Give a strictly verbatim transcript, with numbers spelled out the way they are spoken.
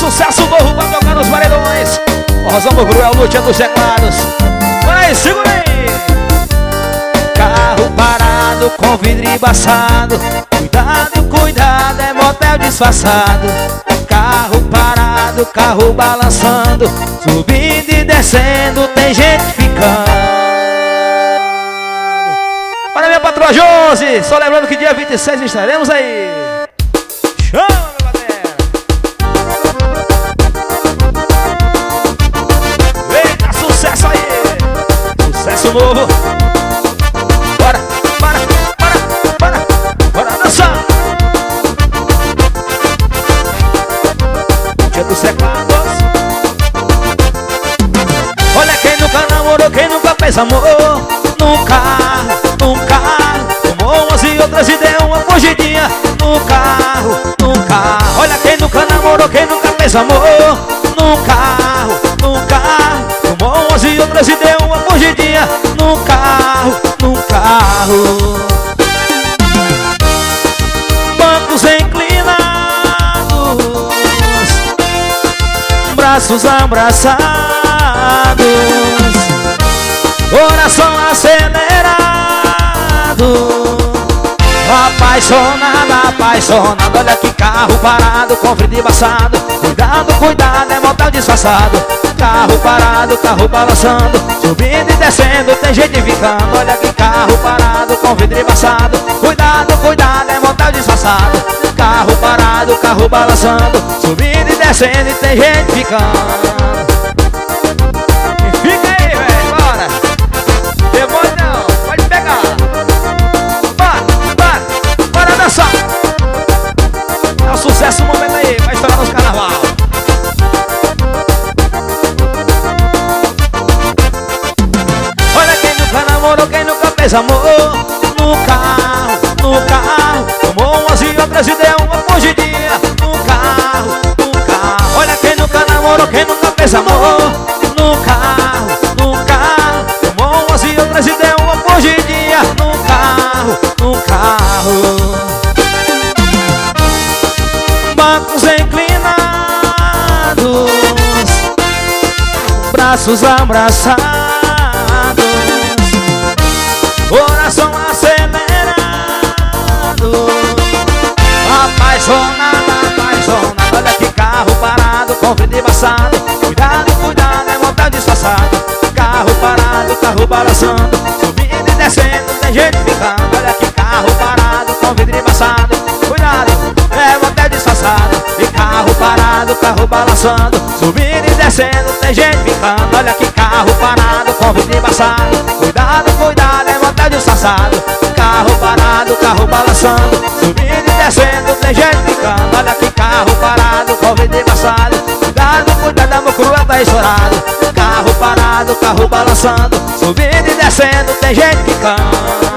sucesso novo pra tocar nos paredões. Rosão Cruel, Lúcia dos teclados. Vai, segura aí. Carro parado com vidro embaçado. Cuidado, cuidado, é motel disfarçado. Carro parado, carro balançando. Subindo e descendo, tem gente ficando. Para minha patroa Josi. Só lembrando que dia vinte e seis estaremos aí. Chama, meu galera. Eita, sucesso aí. Sucesso novo. Bora, bora, bora, bora. Bora dançar. Dia dos teclados. Olha quem nunca namorou, quem nunca fez amor. Nunca, nunca. Tomou umas e outras e deu uma fugidinha. No carro, no carro. Olha quem nunca namorou, quem nunca fez amor. No carro, no carro. Tomou umas e outras e deu uma fugidinha. No carro, no carro. Bancos inclinados, braços abraçados, coração acelerado. Apaixonada, apaixonada. Olha que carro parado com vidro embaçado. Cuidado, cuidado, é motel disfarçado. Carro parado, carro balançando. Subindo e descendo, tem gente ficando. Olha que carro parado com vidro embaçado. Cuidado, cuidado, é motel disfarçado. Carro parado, carro balançando. Subindo e descendo, tem gente ficando. Fica aí, velho, bora. Demônio não, pode pegar. É um sucesso o momento aí, vai estourar nos carnaval. Olha quem nunca namorou, quem nunca fez amor. No carro, no carro. Tomou umas e outras e deu uma fugidinha. No carro, no carro. Olha quem nunca namorou, quem nunca fez amor. No carro, no carro. Tomou umas e outras e deu uma fugidinha. No carro, no carro. Bancos inclinados, braços abraçados, coração acelerado. Apaixonada, apaixonada. Olha que carro parado com vidro embaçado. Cuidado, cuidado, é motel disfarçado. Carro parado, carro balançando. Subindo e descendo, tem gente ficando. Olha que carro parado com vidro embaçado. Cuidado, é motel disfarçado. E carro parado, carro balançando. Subindo e descendo, tem gente ficando. Olha que carro parado com vidro embaçado. Cuidado, cuidado, é motel disfarçado. Carro parado, carro balançando. Subindo e descendo, tem gente ficando. Olha que carro parado com vidro embaçado. Cuidado, cuidado, meu cruel tá estourado. Carro parado, carro balançando. Subindo e descendo, tem gente ficando.